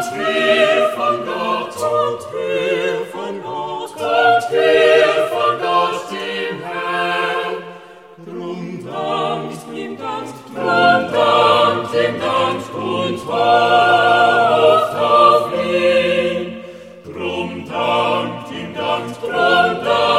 her von Gott, kommt her von Gott, kommt her von Gott, dem Herrn. Drum dankt ihm Dank und